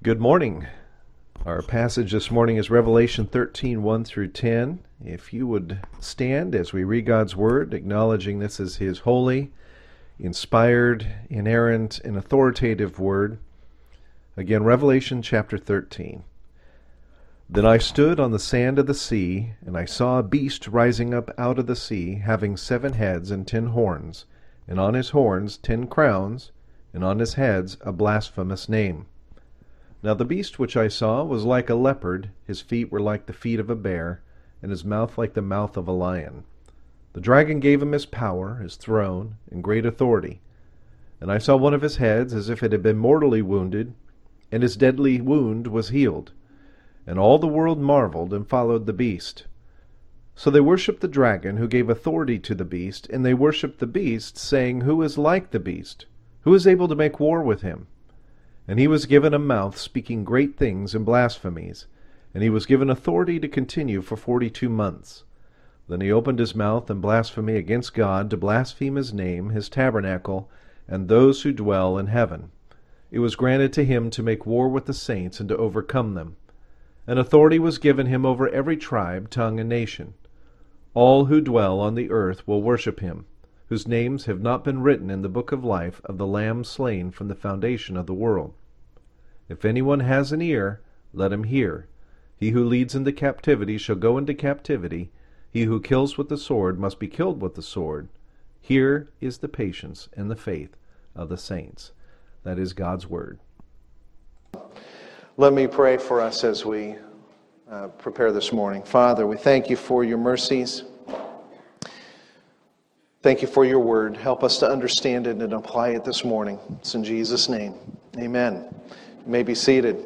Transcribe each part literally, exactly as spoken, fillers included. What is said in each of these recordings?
Good morning. Our passage this morning is Revelation thirteen, one through ten. If you would stand as we read God's Word, acknowledging this is His holy, inspired, inerrant, and authoritative Word. Again, Revelation chapter thirteen. Then I stood on the sand of the sea, and I saw a beast rising up out of the sea, having seven heads and ten horns, and on his horns ten crowns, and on his heads a blasphemous name. Now the beast which I saw was like a leopard, his feet were like the feet of a bear, and his mouth like the mouth of a lion. The dragon gave him his power, his throne, and great authority. And I saw one of his heads as if it had been mortally wounded, and his deadly wound was healed. And all the world marveled and followed the beast. So they worshipped the dragon, who gave authority to the beast, and they worshipped the beast, saying, Who is like the beast? Who is able to make war with him? And he was given a mouth speaking great things and blasphemies, and he was given authority to continue for forty-two months. Then he opened his mouth in blasphemy against God, to blaspheme his name, his tabernacle, and those who dwell in heaven. It was granted to him to make war with the saints and to overcome them. And authority was given him over every tribe, tongue, and nation. All who dwell on the earth will worship him, whose names have not been written in the book of life of the Lamb slain from the foundation of the world. If anyone has an ear, let him hear. He who leads into captivity shall go into captivity. He who kills with the sword must be killed with the sword. Here is the patience and the faith of the saints. That is God's word. Let me pray for us as we uh, prepare this morning. Father, we thank you for your mercies. Thank you for your word. Help us to understand it and apply it this morning. It's in Jesus' name. Amen. You may be seated.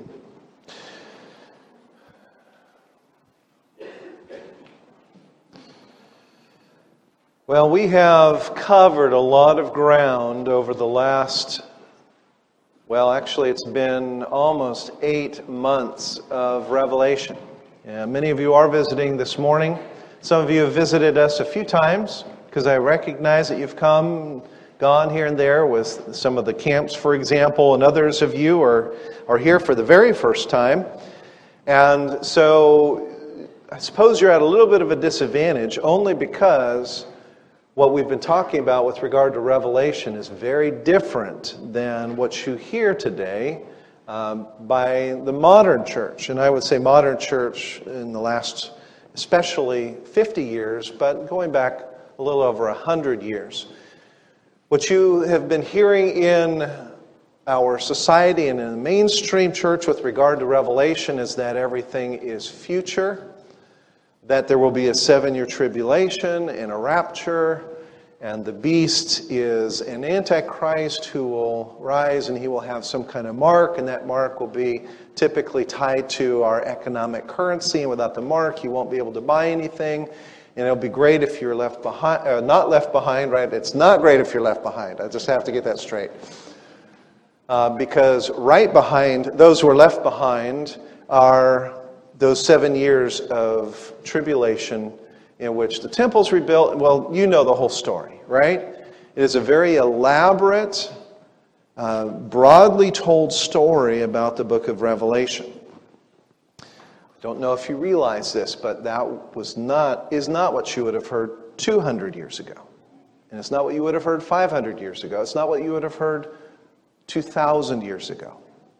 Well, we have covered a lot of ground over the last, well, actually it's been almost eight months of Revelation. Yeah, many of you are visiting this morning. Some of you have visited us a few times, because I recognize that you've come, gone here and there with some of the camps, for example, and others of you are, are here for the very first time. And so I suppose you're at a little bit of a disadvantage, only because what we've been talking about with regard to Revelation is very different than what you hear today um, by the modern church. And I would say modern church in the last, especially fifty years, but going back a little over one hundred years. What you have been hearing in our society and in the mainstream church with regard to Revelation is that everything is future, that there will be a seven-year tribulation and a rapture, and the beast is an antichrist who will rise and he will have some kind of mark, and that mark will be typically tied to our economic currency, and without the mark you won't be able to buy anything. And it'll be great if you're left behind, uh, not left behind, right? It's not great if you're left behind. I just have to get that straight. Uh, because right behind, those who are left behind are those seven years of tribulation in which the temple's rebuilt. Well, you know the whole story, right? It is a very elaborate, uh, broadly told story about the book of Revelation. Don't know if you realize this, but that was not is not what you would have heard two hundred years ago. And it's not what you would have heard five hundred years ago. It's not what you would have heard two thousand years ago.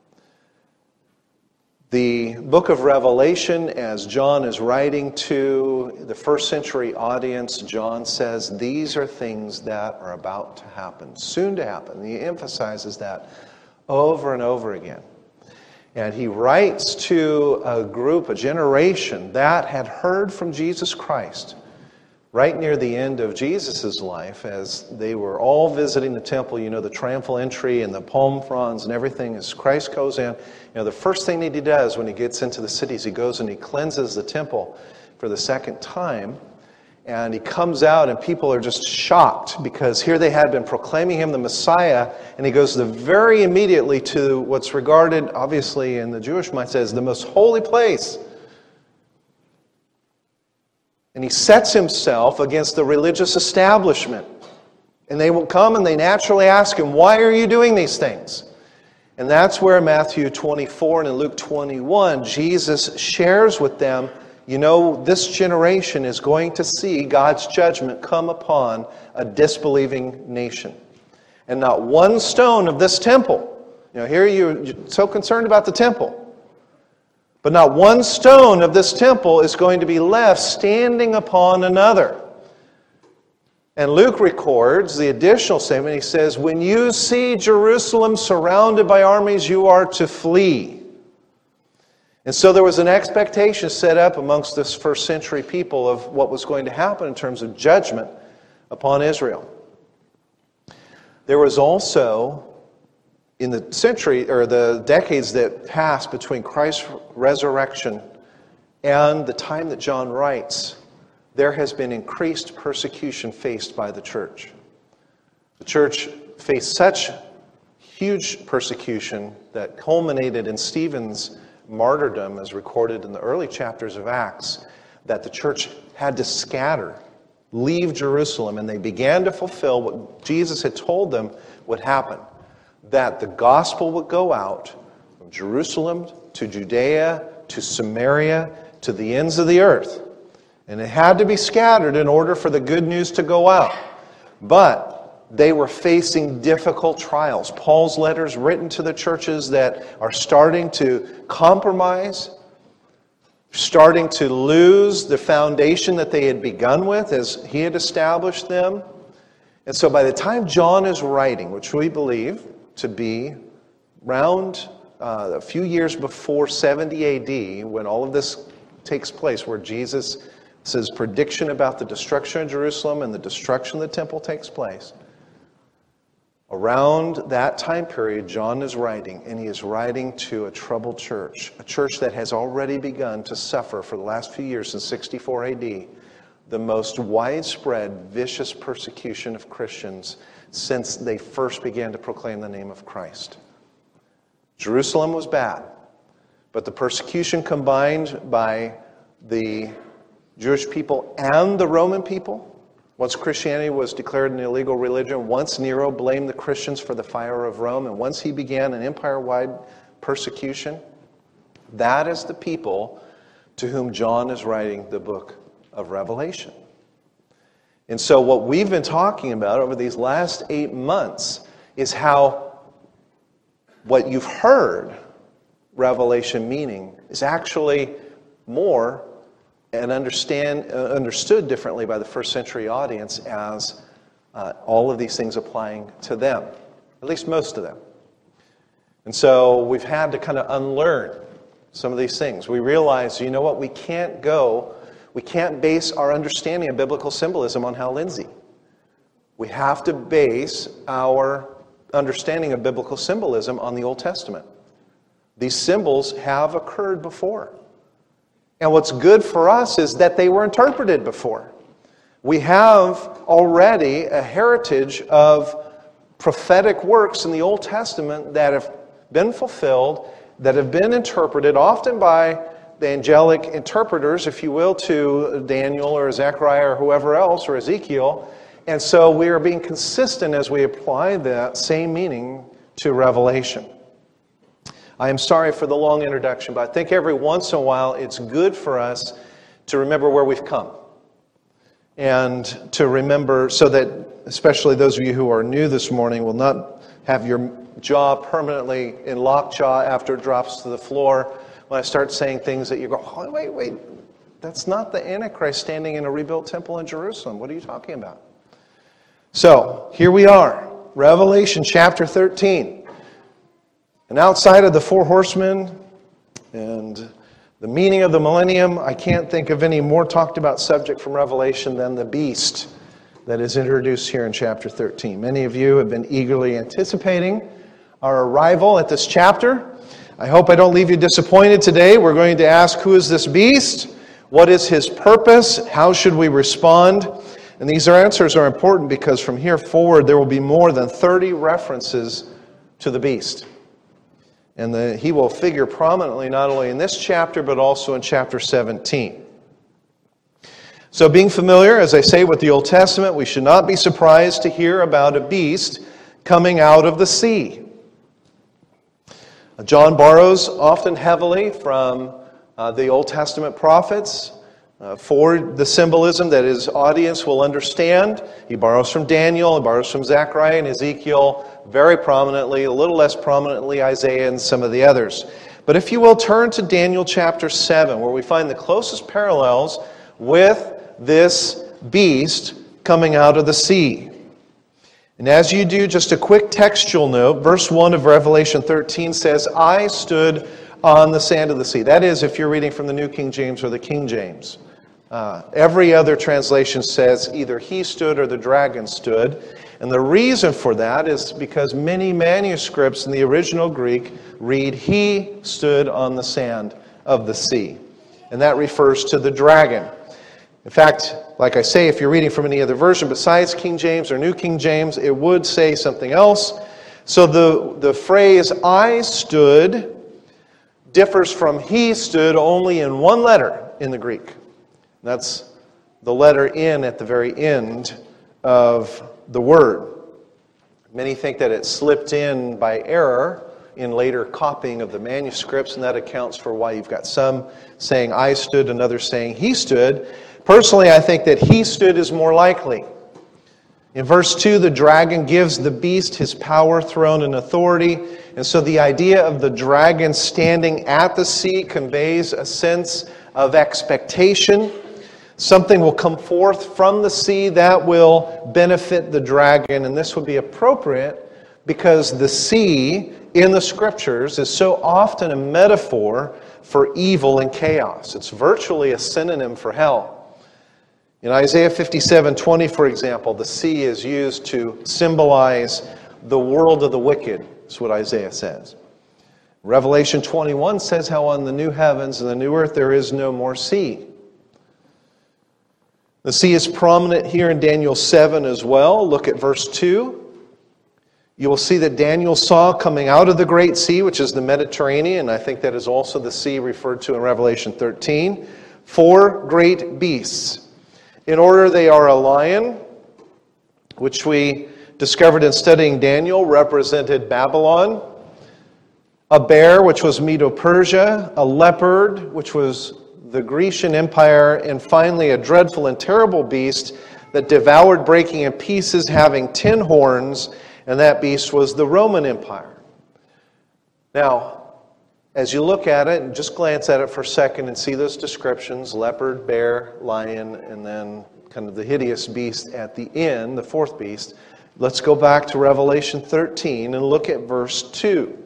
The book of Revelation, as John is writing to the first century audience, John says these are things that are about to happen, soon to happen. And he emphasizes that over and over again. And he writes to a group, a generation that had heard from Jesus Christ right near the end of Jesus' life as they were all visiting the temple. You know, the triumphal entry and the palm fronds and everything as Christ goes in. You know, the first thing that he does when he gets into the cities, he goes and he cleanses the temple for the second time. And he comes out and people are just shocked because here they had been proclaiming him the Messiah, and he goes the very immediately to what's regarded, obviously in the Jewish mindset, as the most holy place. And he sets himself against the religious establishment. And they will come and they naturally ask him, why are you doing these things? And that's where Matthew twenty-four and in Luke twenty-one, Jesus shares with them, you know, this generation is going to see God's judgment come upon a disbelieving nation. And not one stone of this temple, you know, here you're so concerned about the temple, but not one stone of this temple is going to be left standing upon another. And Luke records the additional statement. He says, when you see Jerusalem surrounded by armies, you are to flee. And so there was an expectation set up amongst this first century people of what was going to happen in terms of judgment upon Israel. There was also, in the century or the decades that passed between Christ's resurrection and the time that John writes, there has been increased persecution faced by the church. The church faced such huge persecution that culminated in Stephen's martyrdom, as recorded in the early chapters of Acts, that the church had to scatter, leave Jerusalem, and they began to fulfill what Jesus had told them would happen, that the gospel would go out from Jerusalem to Judea to Samaria to the ends of the earth. And it had to be scattered in order for the good news to go out. But they were facing difficult trials. Paul's letters written to the churches that are starting to compromise, starting to lose the foundation that they had begun with as he had established them. And so by the time John is writing, which we believe to be around uh, a few years before seventy A D, when all of this takes place, where Jesus says prediction about the destruction of Jerusalem and the destruction of the temple takes place. Around that time period, John is writing, and he is writing to a troubled church, a church that has already begun to suffer for the last few years, since sixty-four A D, the most widespread, vicious persecution of Christians since they first began to proclaim the name of Christ. Jerusalem was bad, but the persecution combined by the Jewish people and the Roman people, once Christianity was declared an illegal religion, once Nero blamed the Christians for the fire of Rome, and once he began an empire-wide persecution, that is the people to whom John is writing the book of Revelation. And so what we've been talking about over these last eight months is how what you've heard Revelation meaning is actually more and understand uh, understood differently by the first century audience as uh, all of these things applying to them, at least most of them. And so we've had to kind of unlearn some of these things. We realize, you know what, we can't go, we can't base our understanding of biblical symbolism on Hal Lindsey. We have to base our understanding of biblical symbolism on the Old Testament. These symbols have occurred before. And what's good for us is that they were interpreted before. We have already a heritage of prophetic works in the Old Testament that have been fulfilled, that have been interpreted, often by the angelic interpreters, if you will, to Daniel or Zechariah or whoever else, or Ezekiel. And so we are being consistent as we apply that same meaning to Revelation. I am sorry for the long introduction, but I think every once in a while it's good for us to remember where we've come. And to remember, so that especially those of you who are new this morning will not have your jaw permanently in lockjaw after it drops to the floor when I start saying things that you go, oh, wait, wait, that's not the Antichrist standing in a rebuilt temple in Jerusalem. What are you talking about? So, here we are, Revelation chapter thirteen. And outside of the four horsemen and the meaning of the millennium, I can't think of any more talked about subject from Revelation than the beast that is introduced here in chapter thirteen. Many of you have been eagerly anticipating our arrival at this chapter. I hope I don't leave you disappointed today. We're going to ask, who is this beast? What is his purpose? How should we respond? And these answers are important because from here forward there will be more than thirty references to the beast. And the, he will figure prominently not only in this chapter, but also in chapter seventeen. So being familiar, as I say, with the Old Testament, we should not be surprised to hear about a beast coming out of the sea. John borrows often heavily from uh, the Old Testament prophets uh, for the symbolism that his audience will understand. He borrows from Daniel, he borrows from Zechariah and Ezekiel very prominently, a little less prominently Isaiah and some of the others. But if you will, turn to Daniel chapter seven, where we find the closest parallels with this beast coming out of the sea. And as you do, just a quick textual note. Verse one of Revelation thirteen says, I stood on the sand of the sea. That is, if you're reading from the New King James or the King James. Uh, every other translation says either he stood or the dragon stood. And the reason for that is because many manuscripts in the original Greek read, he stood on the sand of the sea. And that refers to the dragon. In fact, like I say, if you're reading from any other version besides King James or New King James, it would say something else. So the, the phrase, I stood, differs from he stood only in one letter in the Greek. That's the letter N at the very end of the word. Many think that it slipped in by error in later copying of the manuscripts, and that accounts for why you've got some saying I stood and others saying he stood. Personally, I think that he stood is more likely. In verse two, the dragon gives the beast his power, throne, and authority. And so the idea of the dragon standing at the sea conveys a sense of expectation. Something will come forth from the sea that will benefit the dragon. And this would be appropriate because the sea in the Scriptures is so often a metaphor for evil and chaos. It's virtually a synonym for hell. In Isaiah fifty-seven twenty, for example, the sea is used to symbolize the world of the wicked. That's what Isaiah says. Revelation twenty-one says how on the new heavens and the new earth there is no more sea. The sea is prominent here in Daniel seven as well. Look at verse two. You will see that Daniel saw coming out of the great sea, which is the Mediterranean. I think that is also the sea referred to in Revelation thirteen. Four great beasts. In order, they are a lion, which we discovered in studying Daniel, represented Babylon. A bear, which was Medo-Persia. A leopard, which was the Grecian Empire. And finally, a dreadful and terrible beast that devoured, breaking in pieces, having ten horns. And that beast was the Roman Empire. Now, as you look at it, and just glance at it for a second and see those descriptions, leopard, bear, lion, and then kind of the hideous beast at the end, the fourth beast. Let's go back to Revelation thirteen and look at verse two.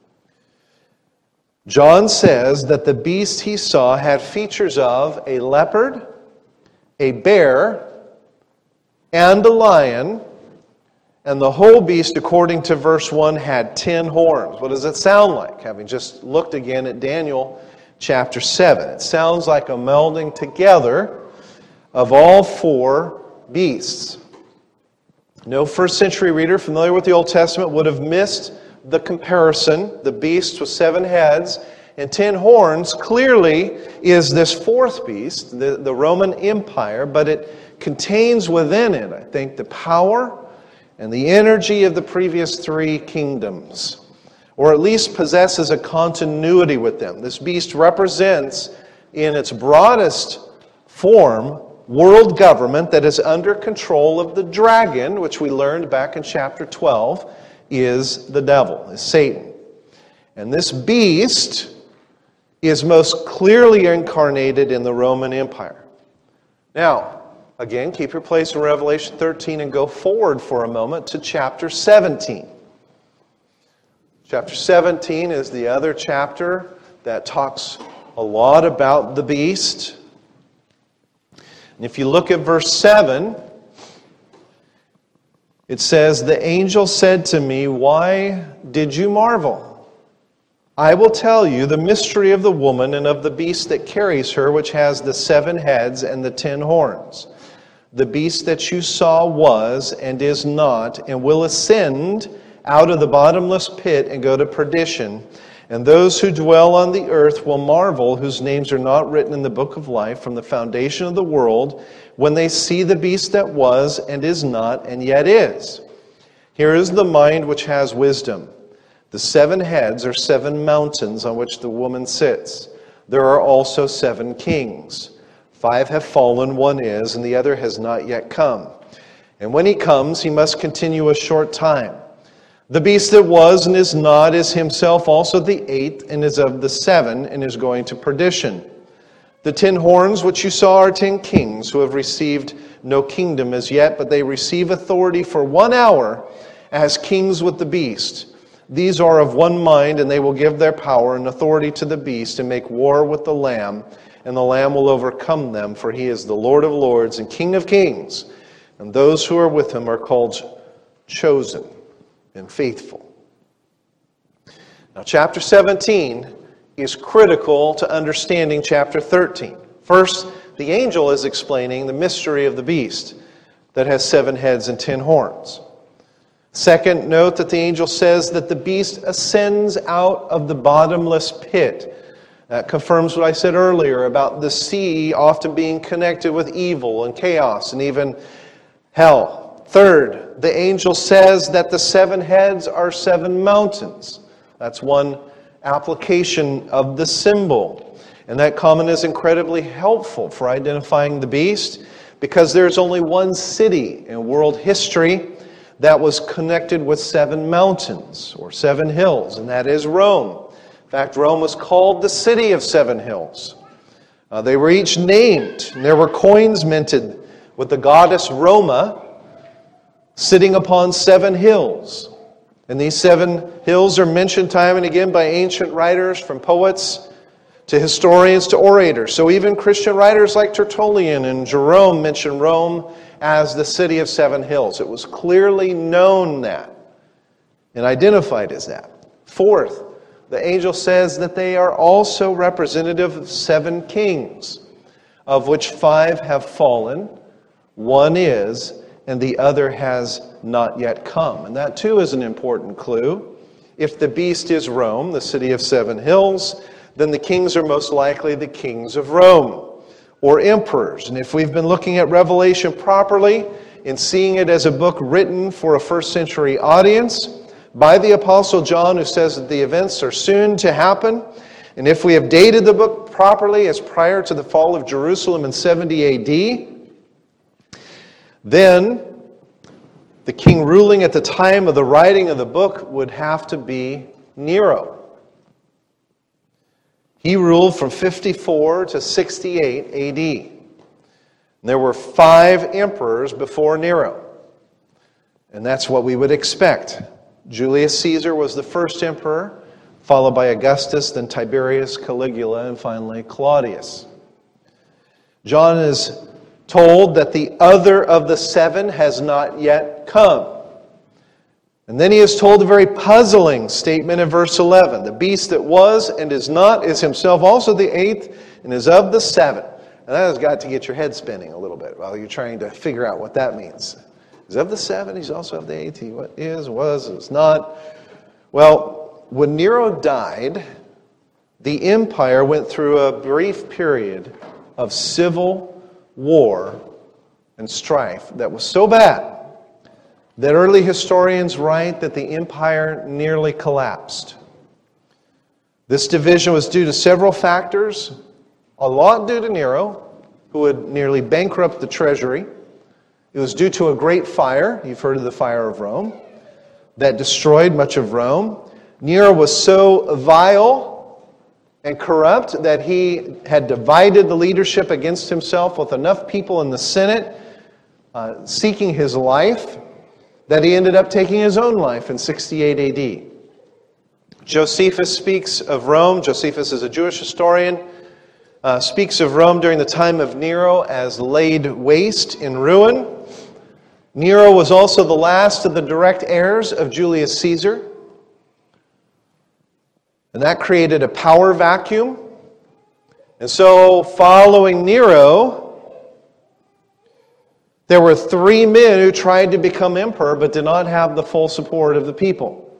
John says that the beast he saw had features of a leopard, a bear, and a lion. And the whole beast, according to verse one, had ten horns. What does it sound like? Having just looked again at Daniel chapter seven. It sounds like a melding together of all four beasts. No first century reader familiar with the Old Testament would have missed the comparison. The beast with seven heads and ten horns clearly is this fourth beast, the, the Roman Empire, but it contains within it, I think, the power and the energy of the previous three kingdoms, or at least possesses a continuity with them. This beast represents, in its broadest form, world government that is under control of the dragon, which we learned back in chapter twelve, is the devil, is Satan. And this beast is most clearly incarnated in the Roman Empire. Now, again, keep your place in Revelation thirteen and go forward for a moment to chapter seventeen. Chapter seventeen is the other chapter that talks a lot about the beast. And if you look at verse seven, it says, "The angel said to me, 'Why did you marvel? I will tell you the mystery of the woman and of the beast that carries her, which has the seven heads and the ten horns. The beast that you saw was and is not, and will ascend out of the bottomless pit and go to perdition. And those who dwell on the earth will marvel, whose names are not written in the book of life from the foundation of the world, when they see the beast that was and is not and yet is. Here is the mind which has wisdom. The seven heads are seven mountains on which the woman sits. There are also seven kings. Five have fallen, one is, and the other has not yet come. And when he comes, he must continue a short time. The beast that was and is not is himself also the eighth, and is of the seven, and is going to perdition. The ten horns which you saw are ten kings, who have received no kingdom as yet, but they receive authority for one hour as kings with the beast. These are of one mind, and they will give their power and authority to the beast, and make war with the Lamb, and the Lamb will overcome them, for he is the Lord of lords and King of kings, and those who are with him are called chosen and faithful. Now, chapter seventeen is critical to understanding chapter thirteen. First, the angel is explaining the mystery of the beast that has seven heads and ten horns. Second, note that the angel says that the beast ascends out of the bottomless pit. That confirms what I said earlier about the sea often being connected with evil and chaos and even hell. Third, the angel says that the seven heads are seven mountains. That's one application of the symbol. And that comment is incredibly helpful for identifying the beast, because there's only one city in world history that was connected with seven mountains or seven hills, and that is Rome. In fact, Rome was called the city of seven hills. Uh, they were each named, and there were coins minted with the goddess Roma sitting upon seven hills. And these seven hills are mentioned time and again by ancient writers, from poets to historians to orators. So even Christian writers like Tertullian and Jerome mention Rome as the city of seven hills. It was clearly known that and identified as that. Fourth, the angel says that they are also representative of seven kings, of which five have fallen, one is, and the other has not yet come. And that too is an important clue. If the beast is Rome, the city of seven hills, then the kings are most likely the kings of Rome, or emperors. And if we've been looking at Revelation properly and seeing it as a book written for a first century audience by the Apostle John, who says that the events are soon to happen, and if we have dated the book properly as prior to the fall of Jerusalem in seventy A D, then the king ruling at the time of the writing of the book would have to be Nero. He ruled from fifty-four to sixty-eight A D. There were five emperors before Nero. And that's what we would expect. Julius Caesar was the first emperor, followed by Augustus, then Tiberius, Caligula, and finally Claudius. John is told that the other of the seven has not yet come. And then he is told a very puzzling statement in verse eleven. The beast that was and is not is himself also the eighth and is of the seven. And that has got to get your head spinning a little bit while you're trying to figure out what that means. He's of the seven, he's also of the eighth. He is, was, is not. Well, when Nero died, the empire went through a brief period of civil war and strife that was so bad that early historians write that the empire nearly collapsed. This division was due to several factors, a lot due to Nero, who would nearly bankrupt the treasury. It was due to a great fire, you've heard of the fire of Rome, that destroyed much of Rome. Nero was so vile and corrupt that he had divided the leadership against himself with enough people in the Senate uh, seeking his life, that he ended up taking his own life in sixty-eight A D. Josephus speaks of Rome. Josephus is a Jewish historian. Uh, speaks of Rome during the time of Nero as laid waste in ruin. Nero was also the last of the direct heirs of Julius Caesar. And that created a power vacuum. And so, following Nero, there were three men who tried to become emperor but did not have the full support of the people.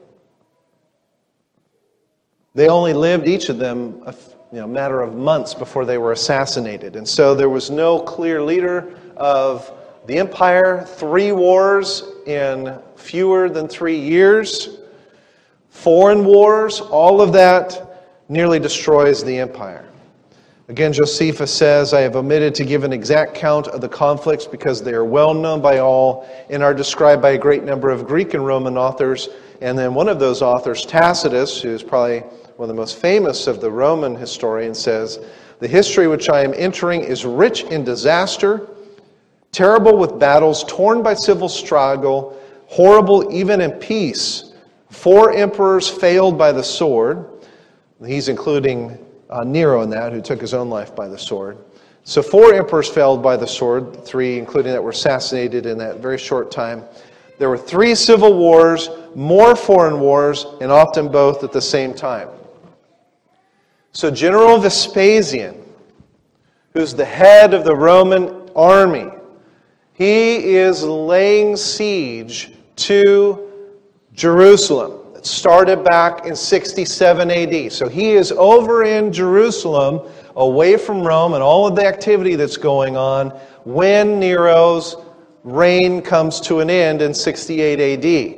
They only lived, each of them, a you know, matter of months before they were assassinated. And so there was no clear leader of the empire. Three wars in fewer than three years. foreign wars, all of that nearly destroys the empire. Again, Josephus says, I have omitted to give an exact count of the conflicts because they are well known by all and are described by a great number of Greek and Roman authors. And then one of those authors, Tacitus, who is probably one of the most famous of the Roman historians, says, the history which I am entering is rich in disaster, terrible with battles, torn by civil struggle, horrible even in peace. Four emperors failed by the sword. He's including uh, Nero in that, who took his own life by the sword. So four emperors failed by the sword, three including that were assassinated in that very short time. There were three civil wars, more foreign wars, and often both at the same time. So General Vespasian, who's the head of the Roman army, he is laying siege to Jerusalem. It started back in sixty-seven A D. So he is over in Jerusalem, away from Rome and all of the activity that's going on, when Nero's reign comes to an end in sixty-eight A D.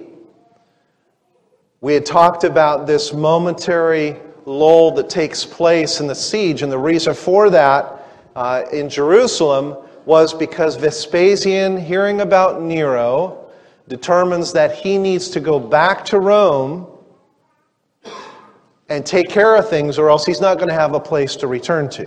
We had talked about this momentary lull that takes place in the siege, and the reason for that uh, in Jerusalem was because Vespasian, hearing about Nero, determines that he needs to go back to Rome and take care of things, or else he's not going to have a place to return to.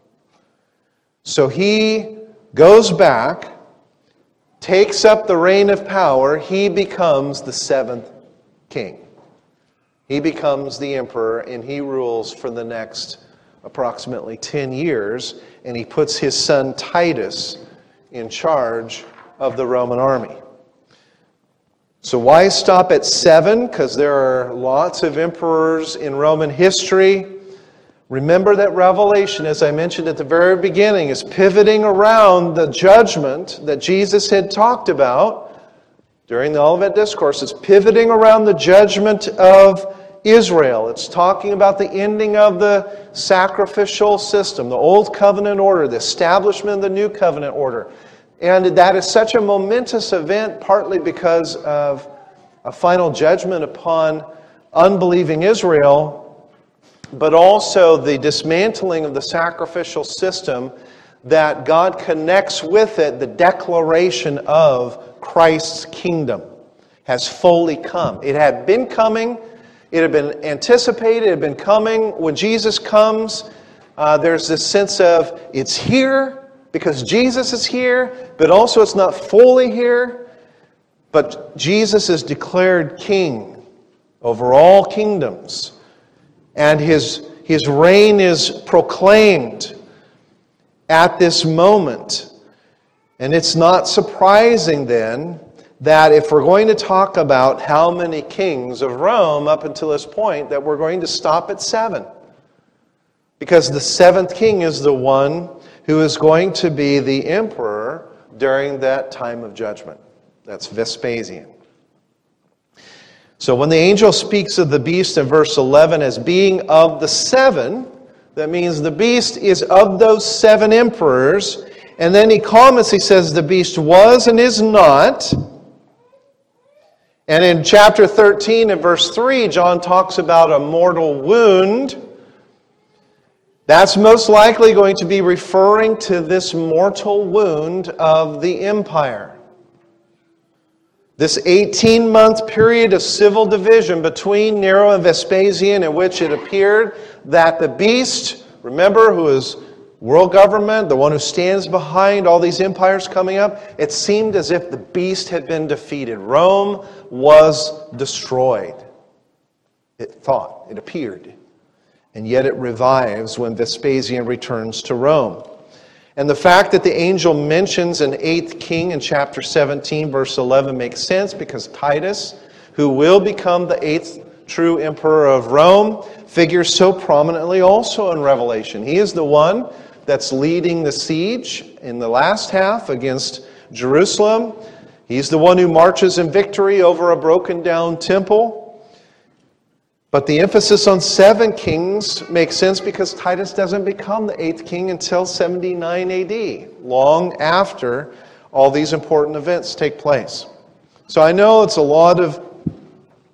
So he goes back, takes up the reign of power. He becomes the seventh king. He becomes the emperor, and he rules for the next approximately ten years, and he puts his son Titus in charge of the Roman army. So why stop at seven? Because there are lots of emperors in Roman history. Remember that Revelation, as I mentioned at the very beginning, is pivoting around the judgment that Jesus had talked about during the Olivet Discourse. It's pivoting around the judgment of Israel. It's talking about the ending of the sacrificial system, the Old Covenant order, the establishment of the New Covenant order. And that is such a momentous event, partly because of a final judgment upon unbelieving Israel, but also the dismantling of the sacrificial system, that God connects with it the declaration of Christ's kingdom has fully come. It had been coming. It had been anticipated. It had been coming. When Jesus comes, uh, there's this sense of it's here, because Jesus is here, but also it's not fully here. But Jesus is declared king over all kingdoms. And his, his reign is proclaimed at this moment. And it's not surprising then that if we're going to talk about how many kings of Rome up until this point, that we're going to stop at seven. Because the seventh king is the one who is going to be the emperor during that time of judgment. That's Vespasian. So when the angel speaks of the beast in verse eleven as being of the seven, that means the beast is of those seven emperors. And then he comments, he says, the beast was and is not. And in chapter thirteen and verse three, John talks about a mortal wound. That's most likely going to be referring to this mortal wound of the empire. This eighteen-month period of civil division between Nero and Vespasian, in which it appeared that the beast, remember, who is world government, the one who stands behind all these empires coming up, it seemed as if the beast had been defeated. Rome was destroyed. It thought, it appeared. And yet it revives when Vespasian returns to Rome. And the fact that the angel mentions an eighth king in chapter seventeen, verse eleven, makes sense because Titus, who will become the eighth true emperor of Rome, figures so prominently also in Revelation. He is the one that's leading the siege in the last half against Jerusalem. He's the one who marches in victory over a broken down temple. But the emphasis on seven kings makes sense because Titus doesn't become the eighth king until seventy-nine A D, long after all these important events take place. So I know it's a lot of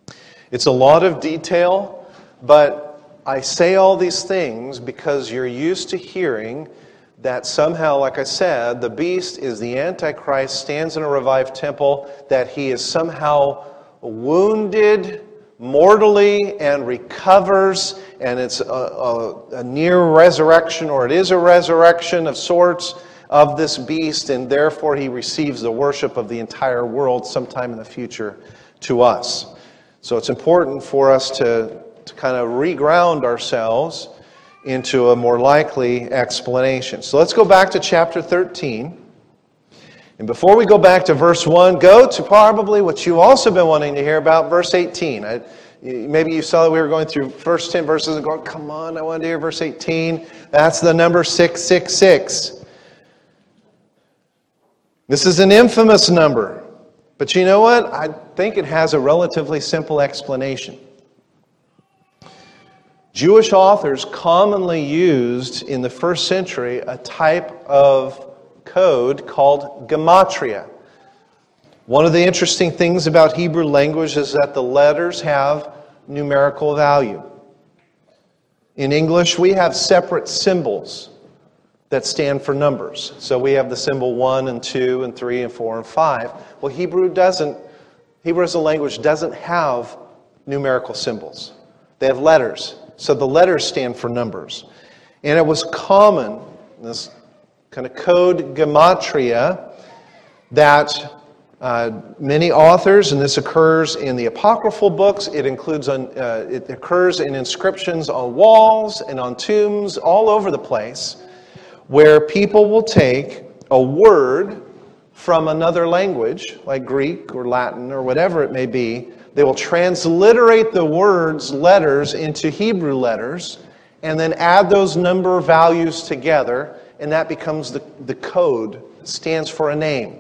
It's a lot of detail, but I say all these things because you're used to hearing that somehow, like I said, the beast is the Antichrist, stands in a revived temple, that he is somehow wounded mortally and recovers, and it's a, a, a near resurrection, or it is a resurrection of sorts of this beast, and therefore he receives the worship of the entire world sometime in the future to us. So it's important for us to, to kind of reground ourselves into a more likely explanation. So let's go back to chapter thirteen. And before we go back to verse one, go to probably what you've also been wanting to hear about, verse eighteen. I, maybe you saw that we were going through first ten verses and going, come on, I want to hear verse eighteen. That's the number six six six. This is an infamous number. But you know what? I think it has a relatively simple explanation. Jewish authors commonly used in the first century a type of code called gematria. One of the interesting things about Hebrew language is that the letters have numerical value. In English, we have separate symbols that stand for numbers. So we have the symbol one and two and three and four and five. Well, Hebrew doesn't, Hebrew as a language doesn't have numerical symbols. They have letters. So the letters stand for numbers. And it was common, this kind of code gematria, that uh, many authors, and this occurs in the apocryphal books, it includes on, uh, it occurs in inscriptions on walls and on tombs all over the place, where people will take a word from another language, like Greek or Latin or whatever it may be. They will transliterate the words, letters, into Hebrew letters, and then add those number values together, and that becomes the, the code. It stands for a name.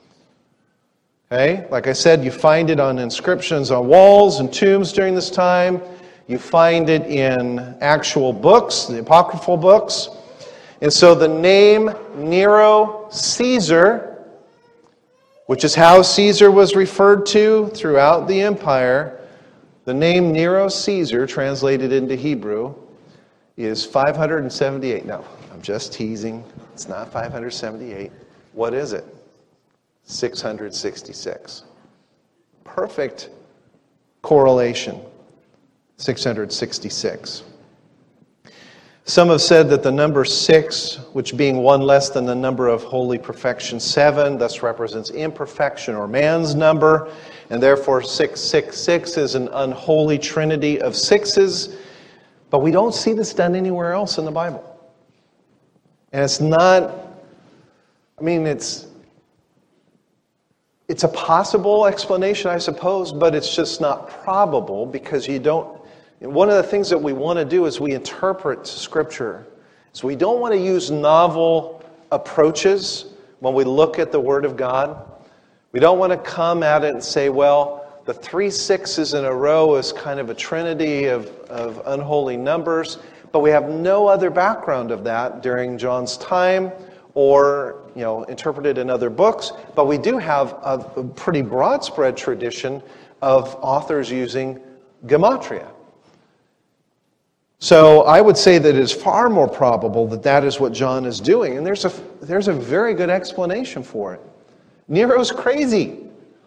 Okay? Like I said, you find it on inscriptions on walls and tombs during this time. You find it in actual books, the apocryphal books. And so the name Nero Caesar, which is how Caesar was referred to throughout the empire, the name Nero Caesar, translated into Hebrew, is five hundred seventy-eight. No, I'm just teasing. It's not five hundred seventy-eight. What is it? six hundred sixty-six. Perfect correlation. six hundred sixty-six. Some have said that the number six, which being one less than the number of holy perfection seven, thus represents imperfection or man's number, and therefore six six six is an unholy trinity of sixes. But we don't see this done anywhere else in the Bible. And it's not, I mean, it's it's a possible explanation, I suppose, but it's just not probable because you don't. And one of the things that we want to do as we interpret Scripture is we don't want to use novel approaches when we look at the Word of God. We don't want to come at it and say, well, the three sixes in a row is kind of a trinity of, of unholy numbers, but we have no other background of that during John's time or, you know, interpreted in other books. But we do have a, a pretty broad spread tradition of authors using gematria. So I would say that it is far more probable that that is what John is doing. And there's a, there's a very good explanation for it. Nero's crazy.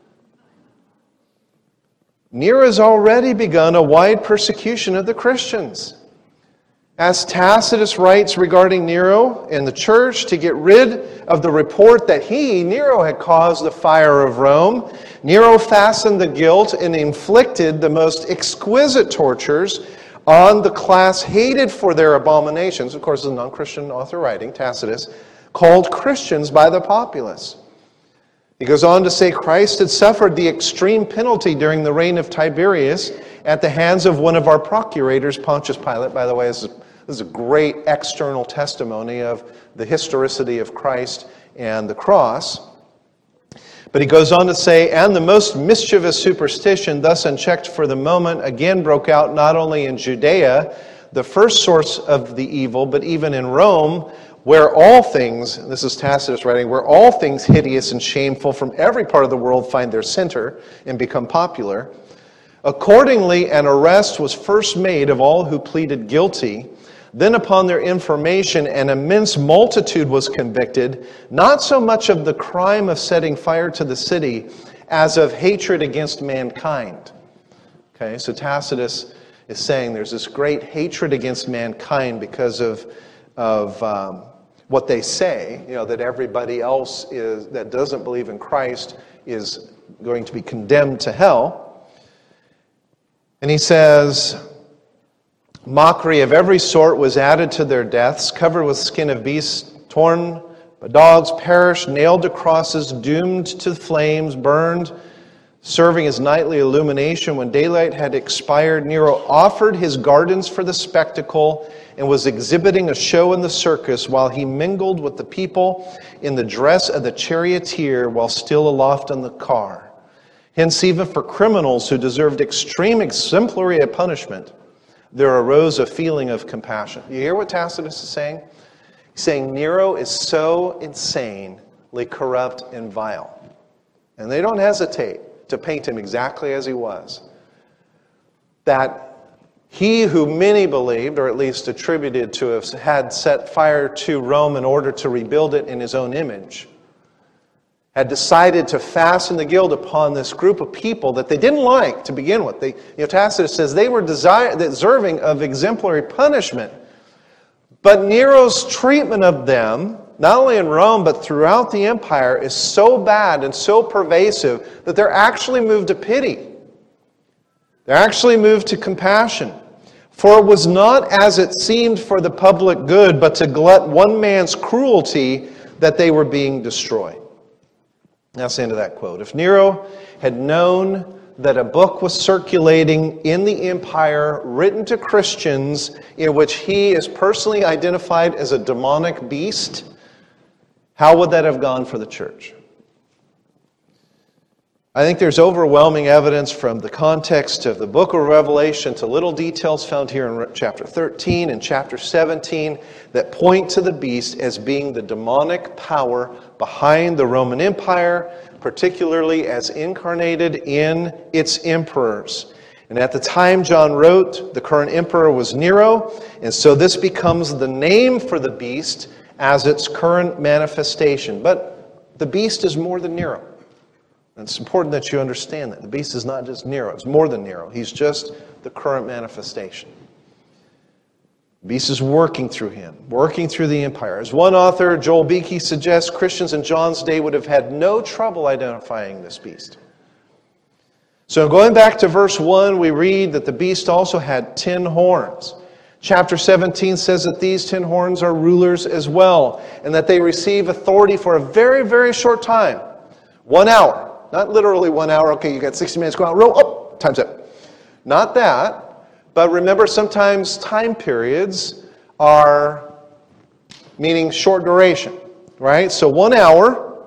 Nero has already begun a wide persecution of the Christians. As Tacitus writes regarding Nero and the church, to get rid of the report that he, Nero, had caused the fire of Rome, Nero fastened the guilt and inflicted the most exquisite tortures on the class hated for their abominations. Of course, the non-Christian author writing, Tacitus, called Christians by the populace. He goes on to say Christ had suffered the extreme penalty during the reign of Tiberius at the hands of one of our procurators, Pontius Pilate. By the way, this is, this is a great external testimony of the historicity of Christ and the cross. But he goes on to say, and the most mischievous superstition, thus unchecked for the moment, again broke out not only in Judea, the first source of the evil, but even in Rome, where all things, this is Tacitus writing, where all things hideous and shameful from every part of the world find their center and become popular. Accordingly, an arrest was first made of all who pleaded guilty. Then upon their information, an immense multitude was convicted, not so much of the crime of setting fire to the city, as of hatred against mankind. Okay, so Tacitus is saying there's this great hatred against mankind because of, of um, what they say, you know, that everybody else is that doesn't believe in Christ is going to be condemned to hell. And he says, mockery of every sort was added to their deaths, covered with skin of beasts, torn by dogs, perished, nailed to crosses, doomed to flames, burned, serving as nightly illumination. When daylight had expired, Nero offered his gardens for the spectacle and was exhibiting a show in the circus while he mingled with the people in the dress of the charioteer while still aloft on the car. Hence, even for criminals who deserved extreme exemplary punishment, there arose a feeling of compassion. You hear what Tacitus is saying? He's saying Nero is so insanely corrupt and vile. And they don't hesitate to paint him exactly as he was. That he who many believed, or at least attributed to have had set fire to Rome in order to rebuild it in his own image, had decided to fasten the guilt upon this group of people that they didn't like to begin with. They, you know, Tacitus says they were desire, deserving of exemplary punishment. But Nero's treatment of them, not only in Rome but throughout the empire, is so bad and so pervasive that they're actually moved to pity. They're actually moved to compassion. For it was not as it seemed for the public good, but to glut one man's cruelty that they were being destroyed. That's the end of that quote. If Nero had known that a book was circulating in the empire written to Christians in which he is personally identified as a demonic beast, how would that have gone for the church? I think there's overwhelming evidence from the context of the book of Revelation to little details found here in chapter thirteen and chapter seventeen that point to the beast as being the demonic power behind the Roman Empire, particularly as incarnated in its emperors. And at the time John wrote, the current emperor was Nero, and so this becomes the name for the beast as its current manifestation. But the beast is more than Nero. And it's important that you understand that. The beast is not just Nero, it's more than Nero. He's just the current manifestation. The beast is working through him, working through the empire. As one author, Joel Beeke, suggests, Christians in John's day would have had no trouble identifying this beast. So going back to verse one, we read that the beast also had ten horns. Chapter seventeen says that these ten horns are rulers as well, and that they receive authority for a very, very short time. One hour. Not literally one hour. Okay, you got sixty minutes, go out, roll, oh, time's up. Not that. But remember, sometimes time periods are meaning short duration, right? So one hour.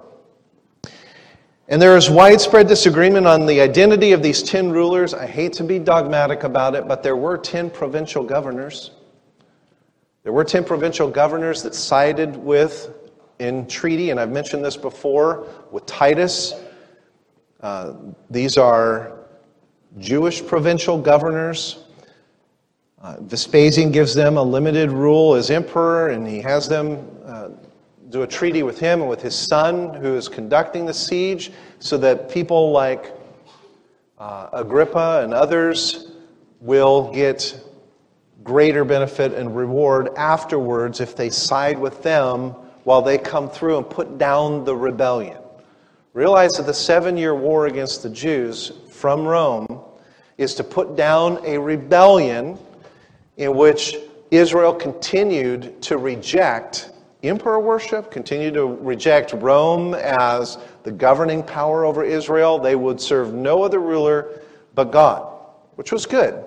And there is widespread disagreement on the identity of these ten rulers. I hate to be dogmatic about it, but there were ten provincial governors. There were ten provincial governors that sided with, in treaty, and I've mentioned this before, with Titus. Uh, these are Jewish provincial governors. Uh, Vespasian gives them a limited rule as emperor, and he has them uh, do a treaty with him and with his son who is conducting the siege, so that people like uh, Agrippa and others will get greater benefit and reward afterwards if they side with them while they come through and put down the rebellion. Realize that the seven-year war against the Jews from Rome is to put down a rebellion in which Israel continued to reject emperor worship, continued to reject Rome as the governing power over Israel. They would serve no other ruler but God, which was good.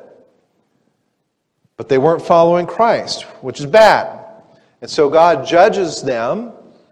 But they weren't following Christ, which is bad. And so God judges them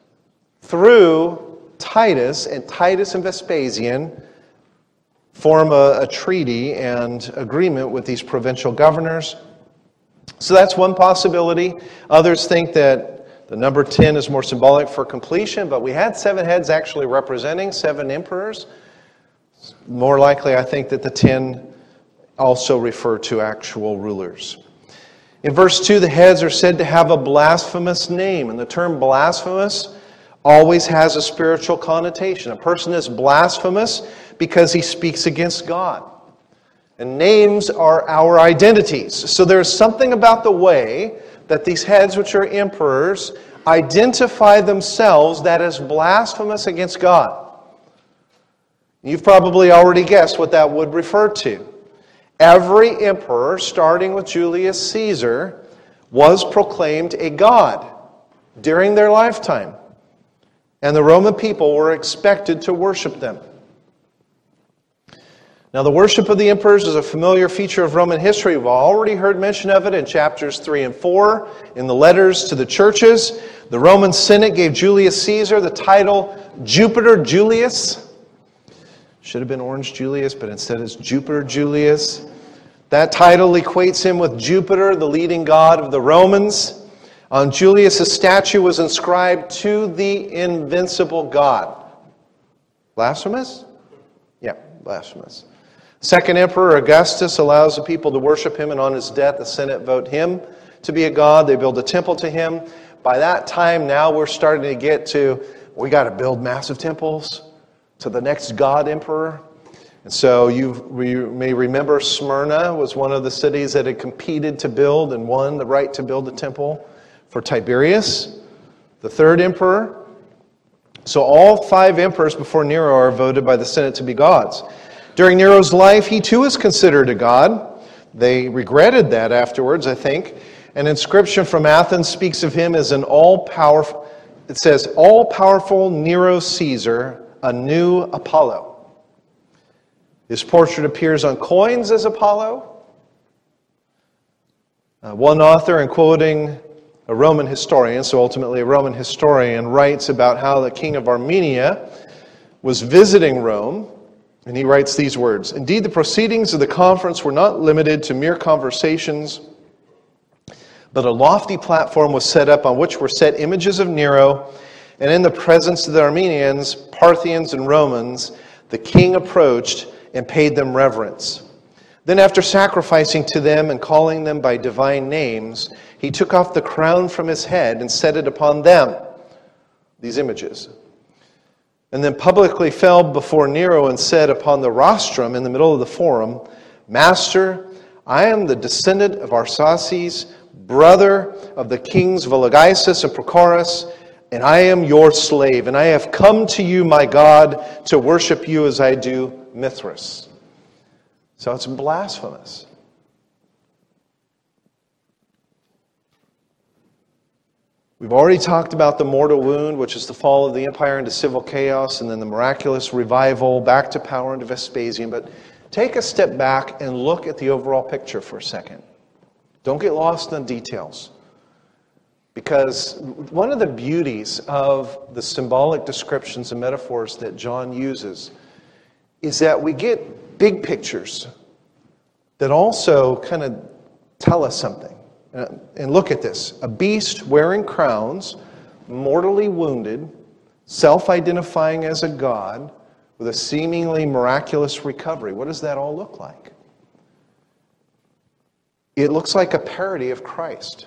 through Titus, and Titus and Vespasian form a, a treaty and agreement with these provincial governors. So that's one possibility. Others think that the number ten is more symbolic for completion, but we had seven heads actually representing seven emperors. More likely, I think that the ten also refer to actual rulers. In verse two, the heads are said to have a blasphemous name, and the term blasphemous always has a spiritual connotation. A person is blasphemous because he speaks against God. And names are our identities. So there's something about the way that these heads, which are emperors, identify themselves that is blasphemous against God. You've probably already guessed what that would refer to. Every emperor, starting with Julius Caesar, was proclaimed a god during their lifetime. And the Roman people were expected to worship them. Now, the worship of the emperors is a familiar feature of Roman history. We've already heard mention of it in chapters three and four, in the letters to the churches. The Roman Senate gave Julius Caesar the title Jupiter Julius. Should have been Orange Julius, but instead it's Jupiter Julius. That title equates him with Jupiter, the leading god of the Romans. On Julius' statue was inscribed, "To the invincible God." Blasphemous? Yeah, blasphemous. Second Emperor Augustus allows the people to worship him, and on his death, the Senate vote him to be a god. They build a temple to him. By that time, now we're starting to get to, we got to build massive temples to the next god emperor. And so you, you may remember Smyrna was one of the cities that had competed to build and won the right to build a temple for Tiberius, the third emperor. So all five emperors before Nero are voted by the Senate to be gods. During Nero's life, he too is considered a god. They regretted that afterwards, I think. An inscription from Athens speaks of him as an all-powerful, it says, all-powerful Nero Caesar, a new Apollo. His portrait appears on coins as Apollo. Uh, one author, in quoting a Roman historian, so ultimately a Roman historian, writes about how the king of Armenia was visiting Rome, and he writes these words: "Indeed, the proceedings of the conference were not limited to mere conversations, but a lofty platform was set up on which were set images of Nero, and in the presence of the Armenians, Parthians, and Romans, the king approached and paid them reverence. Then after sacrificing to them and calling them by divine names, he took off the crown from his head and set it upon them," these images, "and then publicly fell before Nero and said upon the rostrum in the middle of the forum, 'Master, I am the descendant of Arsaces, brother of the kings Vologaesus and Prochorus, and I am your slave, and I have come to you, my God, to worship you as I do Mithras.'" So it's blasphemous. We've already talked about the mortal wound, which is the fall of the empire into civil chaos, and then the miraculous revival back to power under Vespasian. But take a step back and look at the overall picture for a second. Don't get lost in the details. Because one of the beauties of the symbolic descriptions and metaphors that John uses is that we get big pictures that also kind of tell us something. And look at this. A beast wearing crowns, mortally wounded, self-identifying as a god, with a seemingly miraculous recovery. What does that all look like? It looks like a parody of Christ.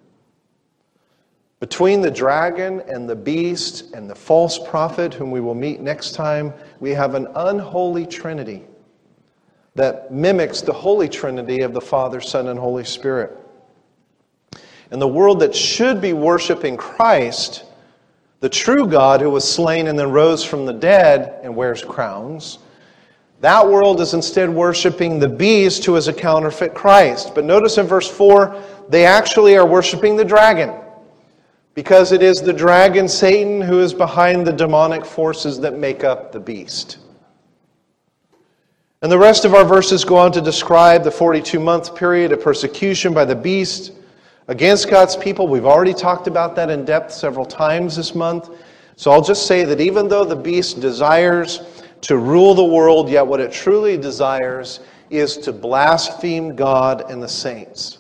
Between the dragon and the beast and the false prophet, whom we will meet next time, we have an unholy trinity that mimics the Holy Trinity of the Father, Son, and Holy Spirit. And the world that should be worshiping Christ, the true God who was slain and then rose from the dead and wears crowns, that world is instead worshiping the beast who is a counterfeit Christ. But notice in verse four, they actually are worshiping the dragon, because it is the dragon, Satan, who is behind the demonic forces that make up the beast. And the rest of our verses go on to describe the forty-two month period of persecution by the beast against God's people. We've already talked about that in depth several times this month. So I'll just say that even though the beast desires to rule the world, yet what it truly desires is to blaspheme God and the saints.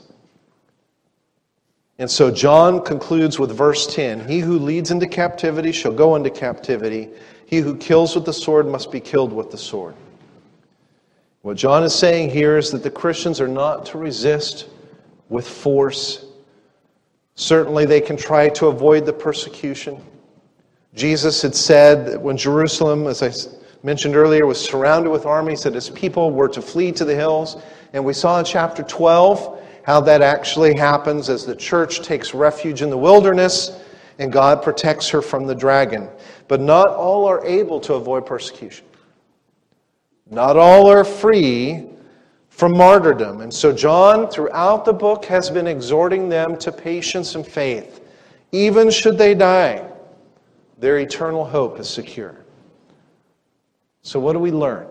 And so John concludes with verse ten. "He who leads into captivity shall go into captivity. He who kills with the sword must be killed with the sword." What John is saying here is that the Christians are not to resist with force. Certainly they can try to avoid the persecution. Jesus had said that when Jerusalem, as I mentioned earlier, was surrounded with armies, that his people were to flee to the hills. And we saw in chapter twelve how that actually happens as the church takes refuge in the wilderness and God protects her from the dragon. But not all are able to avoid persecution. Not all are free from martyrdom. And so John, throughout the book, has been exhorting them to patience and faith. Even should they die, their eternal hope is secure. So what do we learn?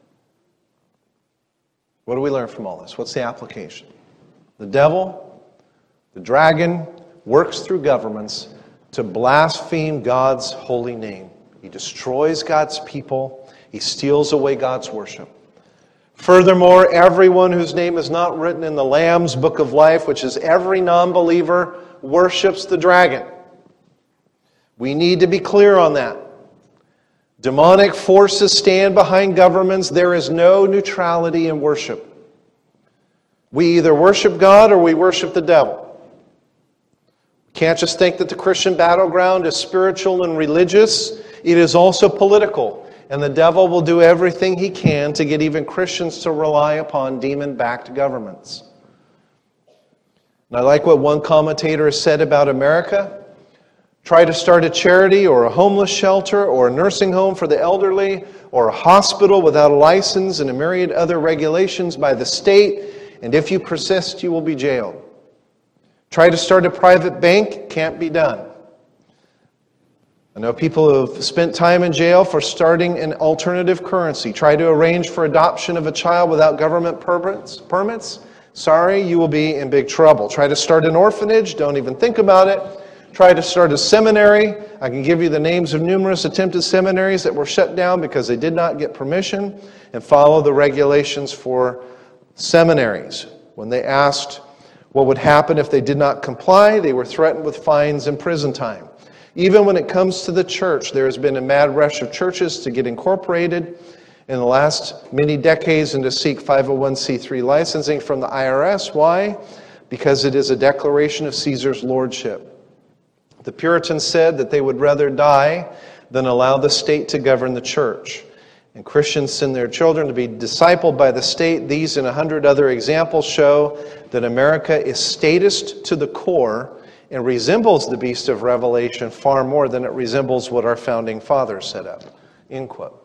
What do we learn from all this? What's the application? The devil, the dragon, works through governments to blaspheme God's holy name. He destroys God's people. He steals away God's worship. Furthermore, everyone whose name is not written in the Lamb's book of life, which is every non-believer, worships the dragon. We need to be clear on that. Demonic forces stand behind governments. There is no neutrality in worship. We either worship God or we worship the devil. We can't just think that the Christian battleground is spiritual and religious. It is also political. And the devil will do everything he can to get even Christians to rely upon demon-backed governments. And I like what one commentator has said about America. Try to start a charity or a homeless shelter or a nursing home for the elderly or a hospital without a license and a myriad other regulations by the state, and if you persist, you will be jailed. Try to start a private bank, can't be done. I know people who have spent time in jail for starting an alternative currency. Try to arrange for adoption of a child without government permits. permits. Sorry, you will be in big trouble. Try to start an orphanage, don't even think about it. Try to start a seminary. I can give you the names of numerous attempted seminaries that were shut down because they did not get permission and follow the regulations for seminaries. When they asked what would happen if they did not comply, they were threatened with fines and prison time. Even when it comes to the church, there has been a mad rush of churches to get incorporated in the last many decades and to seek five oh one c three licensing from the I R S. Why? Because it is a declaration of Caesar's lordship. The Puritans said that they would rather die than allow the state to govern the church. And Christians send their children to be discipled by the state. These and a hundred other examples show that America is statist to the core and resembles the beast of Revelation far more than it resembles what our founding fathers set up. End quote.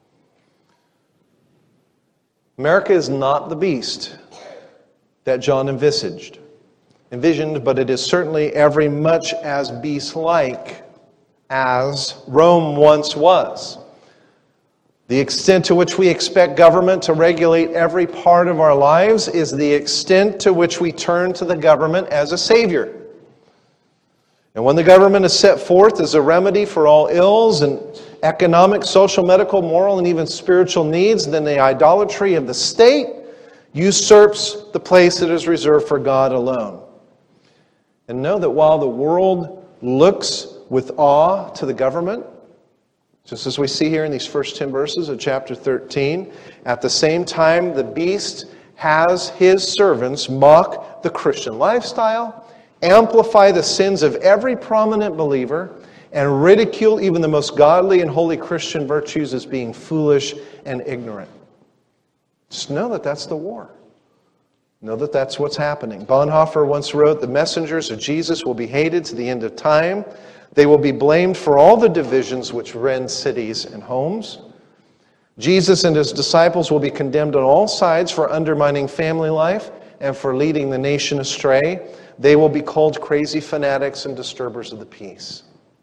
America is not the beast that John envisaged, envisioned, but it is certainly every much as beast-like as Rome once was. The extent to which we expect government to regulate every part of our lives is the extent to which we turn to the government as a savior. And when the government is set forth as a remedy for all ills and economic, social, medical, moral, and even spiritual needs, then the idolatry of the state usurps the place that is reserved for God alone. And know that while the world looks with awe to the government, just as we see here in these first ten verses of chapter thirteen, at the same time the beast has his servants mock the Christian lifestyle, amplify the sins of every prominent believer, and ridicule even the most godly and holy Christian virtues as being foolish and ignorant. Just know that that's the war. Know that that's what's happening. Bonhoeffer once wrote, "The messengers of Jesus will be hated to the end of time. They will be blamed for all the divisions which rend cities and homes. Jesus and his disciples will be condemned on all sides for undermining family life and for leading the nation astray. They will be called crazy fanatics and disturbers of the peace."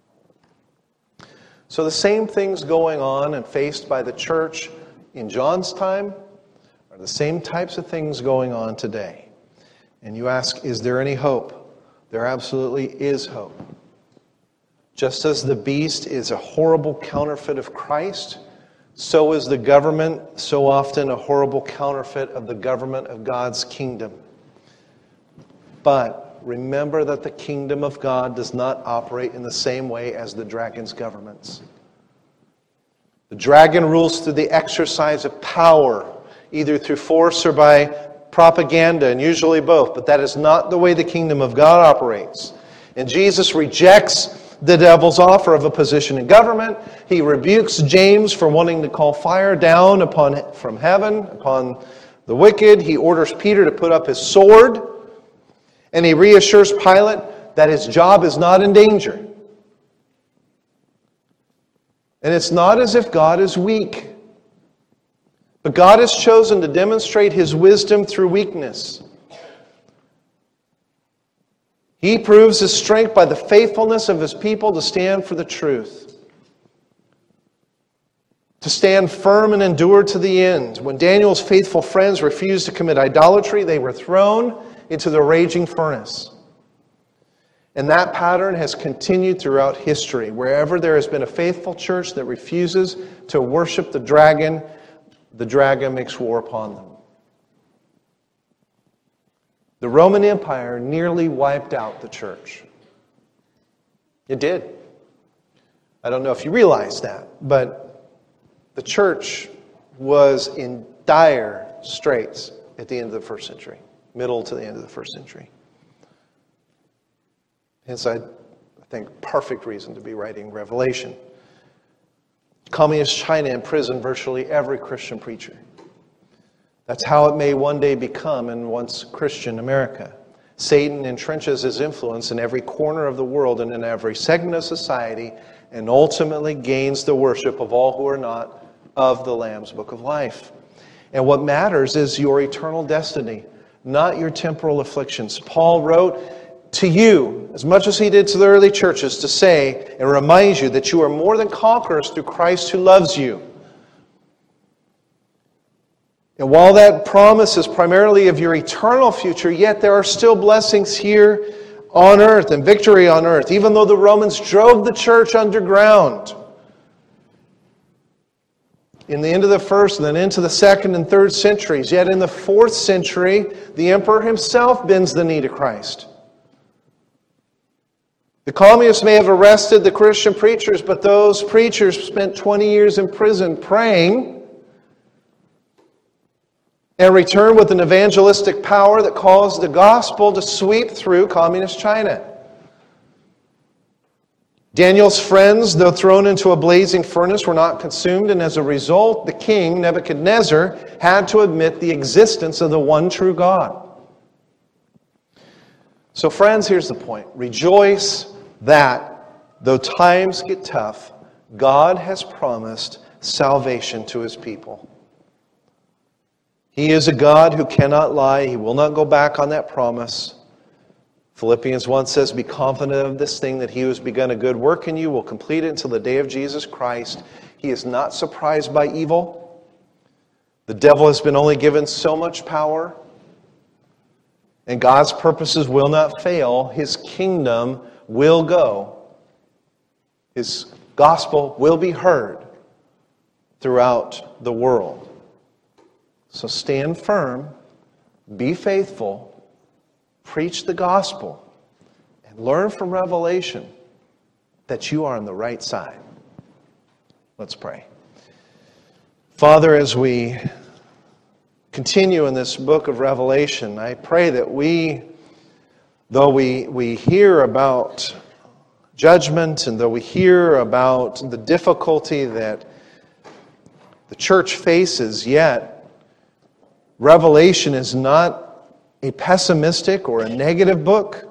So the same things going on and faced by the church in John's time are the same types of things going on today. And you ask, is there any hope? There absolutely is hope. Just as the beast is a horrible counterfeit of Christ, so is the government so often a horrible counterfeit of the government of God's kingdom. But remember that the kingdom of God does not operate in the same way as the dragon's governments. The dragon rules through the exercise of power either through force or by propaganda, and usually both. But that is not the way the kingdom of God operates. And Jesus rejects the devil's offer of a position in government. He rebukes James for wanting to call fire down upon from heaven upon the wicked. He orders Peter to put up his sword. And he reassures Pilate that his job is not in danger. And it's not as if God is weak. But God has chosen to demonstrate His wisdom through weakness. He proves His strength by the faithfulness of His people to stand for the truth. To stand firm and endure to the end. When Daniel's faithful friends refused to commit idolatry, they were thrown into the raging furnace. And that pattern has continued throughout history. Wherever there has been a faithful church that refuses to worship the dragon, the dragon makes war upon them. The Roman Empire nearly wiped out the church. It did. I don't know if you realize that, but the church was in dire straits at the end of the first century, middle to the end of the first century. Hence, I think, perfect reason to be writing Revelation. Communist China imprisoned virtually every Christian preacher. That's how it may one day become in once Christian America. Satan entrenches his influence in every corner of the world and in every segment of society, and ultimately gains the worship of all who are not of the Lamb's Book of Life. And what matters is your eternal destiny, not your temporal afflictions. Paul wrote to you, as much as he did to the early churches, to say and remind you that you are more than conquerors through Christ who loves you. And while that promise is primarily of your eternal future, yet there are still blessings here on earth and victory on earth, even though the Romans drove the church underground. In the end of the first and then into the second and third centuries, yet in the fourth century, the emperor himself bends the knee to Christ. The communists may have arrested the Christian preachers, but those preachers spent twenty years in prison praying and returned with an evangelistic power that caused the gospel to sweep through communist China. Daniel's friends, though thrown into a blazing furnace, were not consumed, and as a result, the king, Nebuchadnezzar, had to admit the existence of the one true God. So friends, here's the point. Rejoice that, though times get tough, God has promised salvation to His people. He is a God who cannot lie. He will not go back on that promise. Philippians one says, be confident of this thing, that He who has begun a good work in you will complete it until the day of Jesus Christ. He is not surprised by evil. The devil has been only given so much power. And God's purposes will not fail. His kingdom will go. His gospel will be heard throughout the world. So stand firm, be faithful, preach the gospel, and learn from Revelation that you are on the right side. Let's pray. Father, as we continue in this book of Revelation, I pray that we, though we, we hear about judgment and though we hear about the difficulty that the church faces, yet Revelation is not a pessimistic or a negative book.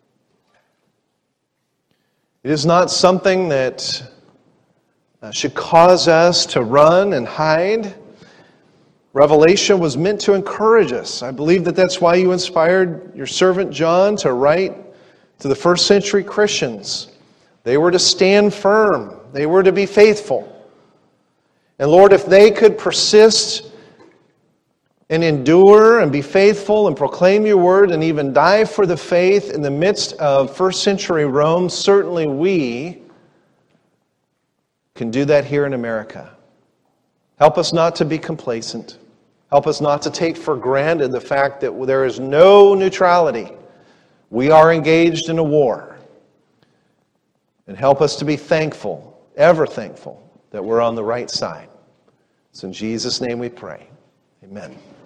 It is not something that should cause us to run and hide. Revelation was meant to encourage us. I believe that that's why you inspired your servant John to write to the first century Christians. They were to stand firm. They were to be faithful. And Lord, if they could persist and endure and be faithful and proclaim your word and even die for the faith in the midst of first century Rome, certainly we can do that here in America. Help us not to be complacent. Help us not to take for granted the fact that there is no neutrality. We are engaged in a war. And help us to be thankful, ever thankful, that we're on the right side. It's in Jesus' name we pray. Amen.